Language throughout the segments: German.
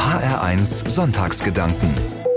HR1 Sonntagsgedanken.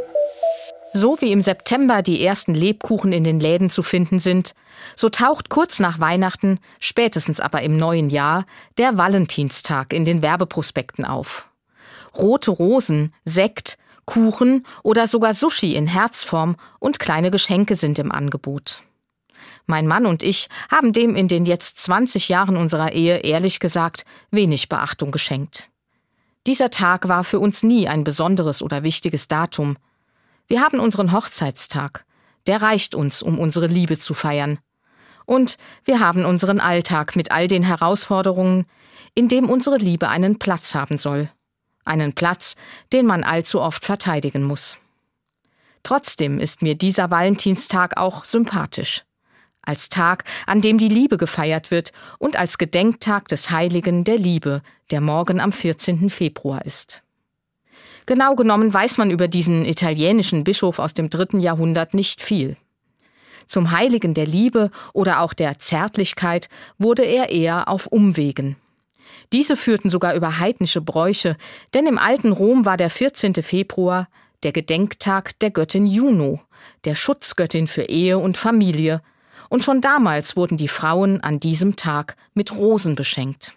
So wie im September die ersten Lebkuchen in den Läden zu finden sind, so taucht kurz nach Weihnachten, spätestens aber im neuen Jahr, der Valentinstag in den Werbeprospekten auf. Rote Rosen, Sekt, Kuchen oder sogar Sushi in Herzform und kleine Geschenke sind im Angebot. Mein Mann und ich haben dem in den jetzt 20 Jahren unserer Ehe ehrlich gesagt wenig Beachtung geschenkt. Dieser Tag war für uns nie ein besonderes oder wichtiges Datum. Wir haben unseren Hochzeitstag. Der reicht uns, um unsere Liebe zu feiern. Und wir haben unseren Alltag mit all den Herausforderungen, in dem unsere Liebe einen Platz haben soll. Einen Platz, den man allzu oft verteidigen muss. Trotzdem ist mir dieser Valentinstag auch sympathisch. Als Tag, an dem die Liebe gefeiert wird und als Gedenktag des Heiligen der Liebe, der morgen am 14. Februar ist. Genau genommen weiß man über diesen italienischen Bischof aus dem 3. Jahrhundert nicht viel. Zum Heiligen der Liebe oder auch der Zärtlichkeit wurde er eher auf Umwegen. Diese führten sogar über heidnische Bräuche, denn im alten Rom war der 14. Februar der Gedenktag der Göttin Juno, der Schutzgöttin für Ehe und Familie, und schon damals wurden die Frauen an diesem Tag mit Rosen beschenkt.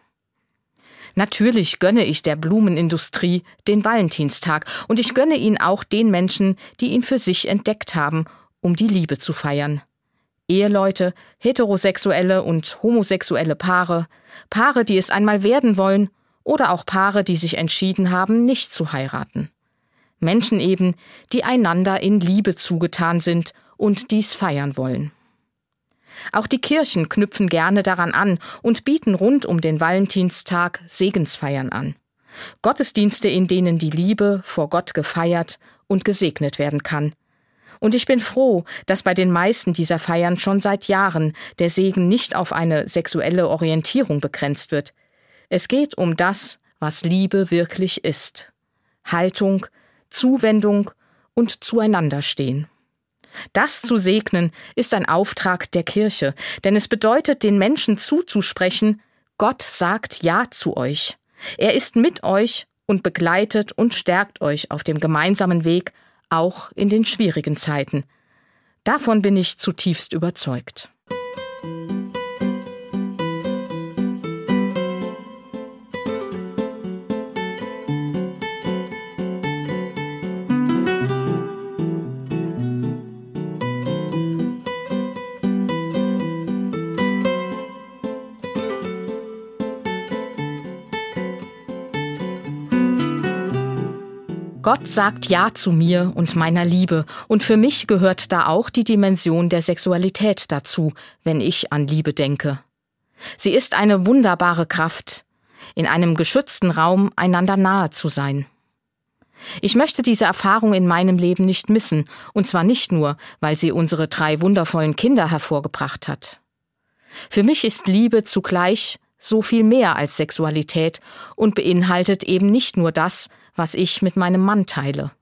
Natürlich gönne ich der Blumenindustrie den Valentinstag und ich gönne ihn auch den Menschen, die ihn für sich entdeckt haben, um die Liebe zu feiern. Eheleute, heterosexuelle und homosexuelle Paare, Paare, die es einmal werden wollen oder auch Paare, die sich entschieden haben, nicht zu heiraten. Menschen eben, die einander in Liebe zugetan sind und dies feiern wollen. Auch die Kirchen knüpfen gerne daran an und bieten rund um den Valentinstag Segensfeiern an. Gottesdienste, in denen die Liebe vor Gott gefeiert und gesegnet werden kann. Und ich bin froh, dass bei den meisten dieser Feiern schon seit Jahren der Segen nicht auf eine sexuelle Orientierung begrenzt wird. Es geht um das, was Liebe wirklich ist. Haltung, Zuwendung und Zueinanderstehen. Das zu segnen ist ein Auftrag der Kirche, denn es bedeutet, den Menschen zuzusprechen, Gott sagt Ja zu euch. Er ist mit euch und begleitet und stärkt euch auf dem gemeinsamen Weg, auch in den schwierigen Zeiten. Davon bin ich zutiefst überzeugt. Gott sagt Ja zu mir und meiner Liebe, und für mich gehört da auch die Dimension der Sexualität dazu, wenn ich an Liebe denke. Sie ist eine wunderbare Kraft, in einem geschützten Raum einander nahe zu sein. Ich möchte diese Erfahrung in meinem Leben nicht missen, und zwar nicht nur, weil sie unsere 3 wundervollen Kinder hervorgebracht hat. Für mich ist Liebe zugleich so viel mehr als Sexualität und beinhaltet eben nicht nur das, was ich mit meinem Mann teile.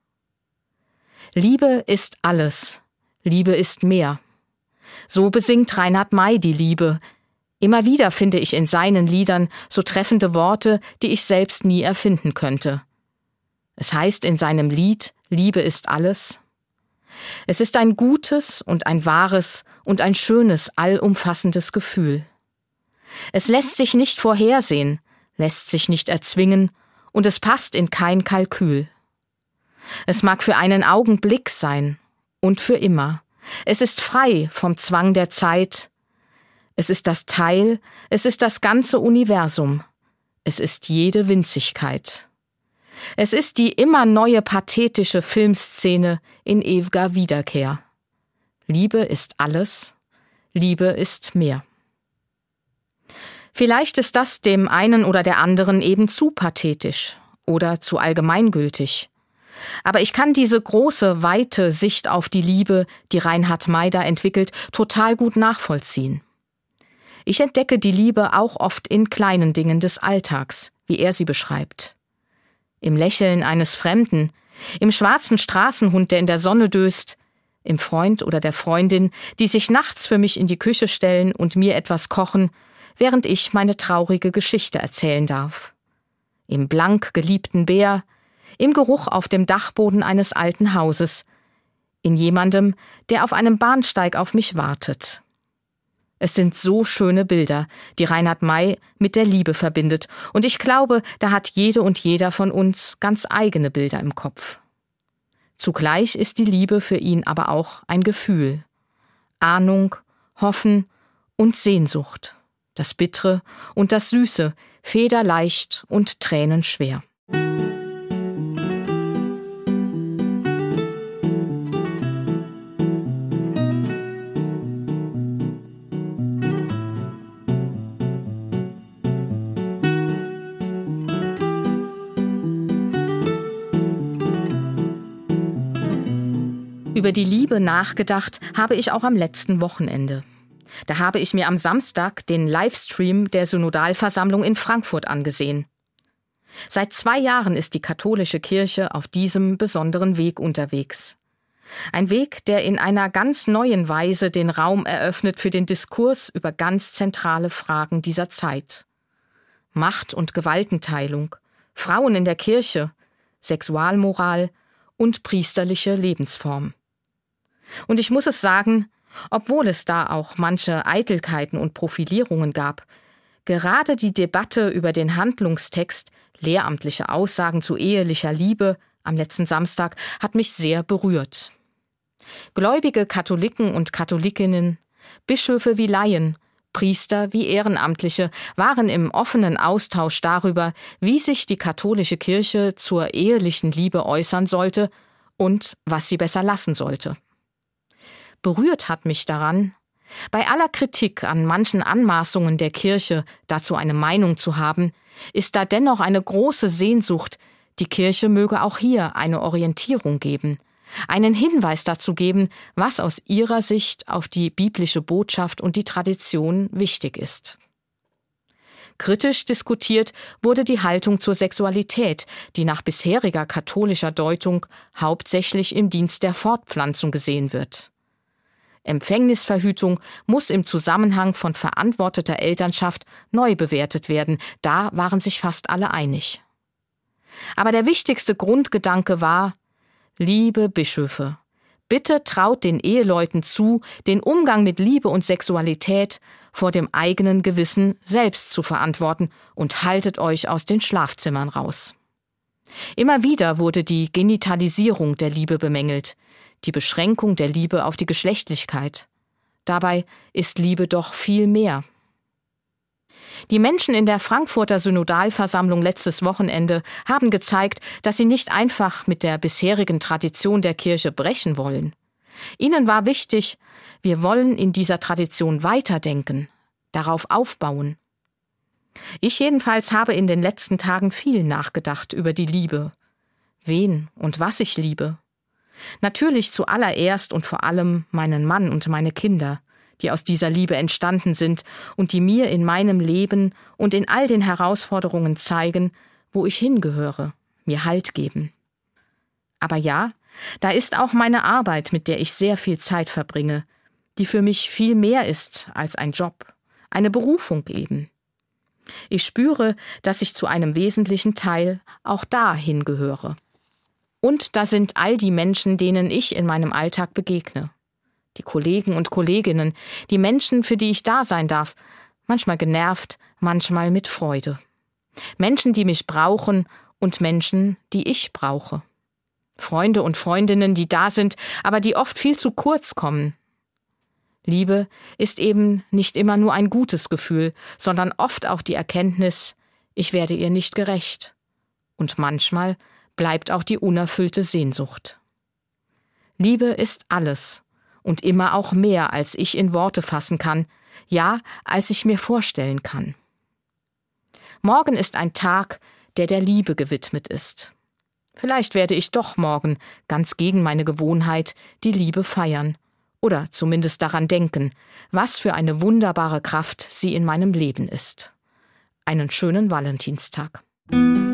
Liebe ist alles. Liebe ist mehr. So besingt Reinhard May die Liebe. Immer wieder finde ich in seinen Liedern so treffende Worte, die ich selbst nie erfinden könnte. Es heißt in seinem Lied Liebe ist alles. Es ist ein gutes und ein wahres und ein schönes, allumfassendes Gefühl. Es lässt sich nicht vorhersehen, lässt sich nicht erzwingen und es passt in kein Kalkül. Es mag für einen Augenblick sein und für immer. Es ist frei vom Zwang der Zeit. Es ist das Teil, es ist das ganze Universum. Es ist jede Winzigkeit. Es ist die immer neue pathetische Filmszene in ewiger Wiederkehr. Liebe ist alles, Liebe ist mehr. Vielleicht ist das dem einen oder der anderen eben zu pathetisch oder zu allgemeingültig. Aber ich kann diese große, weite Sicht auf die Liebe, die Reinhard May da entwickelt, total gut nachvollziehen. Ich entdecke die Liebe auch oft in kleinen Dingen des Alltags, wie er sie beschreibt. Im Lächeln eines Fremden, im schwarzen Straßenhund, der in der Sonne döst, im Freund oder der Freundin, die sich nachts für mich in die Küche stellen und mir etwas kochen, während ich meine traurige Geschichte erzählen darf. Im blank geliebten Bär, im Geruch auf dem Dachboden eines alten Hauses, in jemandem, der auf einem Bahnsteig auf mich wartet. Es sind so schöne Bilder, die Reinhard May mit der Liebe verbindet, und ich glaube, da hat jede und jeder von uns ganz eigene Bilder im Kopf. Zugleich ist die Liebe für ihn aber auch ein Gefühl. Ahnung, Hoffen und Sehnsucht. Das Bittere und das Süße, federleicht und tränenschwer. Über die Liebe nachgedacht habe ich auch am letzten Wochenende. Da habe ich mir am Samstag den Livestream der Synodalversammlung in Frankfurt angesehen. Seit 2 Jahren ist die katholische Kirche auf diesem besonderen Weg unterwegs. Ein Weg, der in einer ganz neuen Weise den Raum eröffnet für den Diskurs über ganz zentrale Fragen dieser Zeit. Macht- und Gewaltenteilung, Frauen in der Kirche, Sexualmoral und priesterliche Lebensform. Und ich muss es sagen, obwohl es da auch manche Eitelkeiten und Profilierungen gab, gerade die Debatte über den Handlungstext lehramtliche Aussagen zu ehelicher Liebe am letzten Samstag hat mich sehr berührt. Gläubige Katholiken und Katholikinnen, Bischöfe wie Laien, Priester wie Ehrenamtliche waren im offenen Austausch darüber, wie sich die katholische Kirche zur ehelichen Liebe äußern sollte und was sie besser lassen sollte. Berührt hat mich daran, bei aller Kritik an manchen Anmaßungen der Kirche, dazu eine Meinung zu haben, ist da dennoch eine große Sehnsucht, die Kirche möge auch hier eine Orientierung geben, einen Hinweis dazu geben, was aus ihrer Sicht auf die biblische Botschaft und die Tradition wichtig ist. Kritisch diskutiert wurde die Haltung zur Sexualität, die nach bisheriger katholischer Deutung hauptsächlich im Dienst der Fortpflanzung gesehen wird. Empfängnisverhütung muss im Zusammenhang von verantworteter Elternschaft neu bewertet werden, da waren sich fast alle einig. Aber der wichtigste Grundgedanke war: Liebe Bischöfe, bitte traut den Eheleuten zu, den Umgang mit Liebe und Sexualität vor dem eigenen Gewissen selbst zu verantworten und haltet euch aus den Schlafzimmern raus. Immer wieder wurde die Genitalisierung der Liebe bemängelt, die Beschränkung der Liebe auf die Geschlechtlichkeit. Dabei ist Liebe doch viel mehr. Die Menschen in der Frankfurter Synodalversammlung letztes Wochenende haben gezeigt, dass sie nicht einfach mit der bisherigen Tradition der Kirche brechen wollen. Ihnen war wichtig, wir wollen in dieser Tradition weiterdenken, darauf aufbauen. Ich jedenfalls habe in den letzten Tagen viel nachgedacht über die Liebe. Wen und was ich liebe. Natürlich zuallererst und vor allem meinen Mann und meine Kinder, die aus dieser Liebe entstanden sind und die mir in meinem Leben und in all den Herausforderungen zeigen, wo ich hingehöre, mir Halt geben. Aber ja, da ist auch meine Arbeit, mit der ich sehr viel Zeit verbringe, die für mich viel mehr ist als ein Job, eine Berufung eben. Ich spüre, dass ich zu einem wesentlichen Teil auch da hingehöre. Und da sind all die Menschen, denen ich in meinem Alltag begegne. Die Kollegen und Kolleginnen, die Menschen, für die ich da sein darf, manchmal genervt, manchmal mit Freude. Menschen, die mich brauchen und Menschen, die ich brauche. Freunde und Freundinnen, die da sind, aber die oft viel zu kurz kommen. Liebe ist eben nicht immer nur ein gutes Gefühl, sondern oft auch die Erkenntnis, ich werde ihr nicht gerecht. Und manchmal bleibt auch die unerfüllte Sehnsucht. Liebe ist alles und immer auch mehr, als ich in Worte fassen kann, ja, als ich mir vorstellen kann. Morgen ist ein Tag, der der Liebe gewidmet ist. Vielleicht werde ich doch morgen, ganz gegen meine Gewohnheit, die Liebe feiern oder zumindest daran denken, was für eine wunderbare Kraft sie in meinem Leben ist. Einen schönen Valentinstag.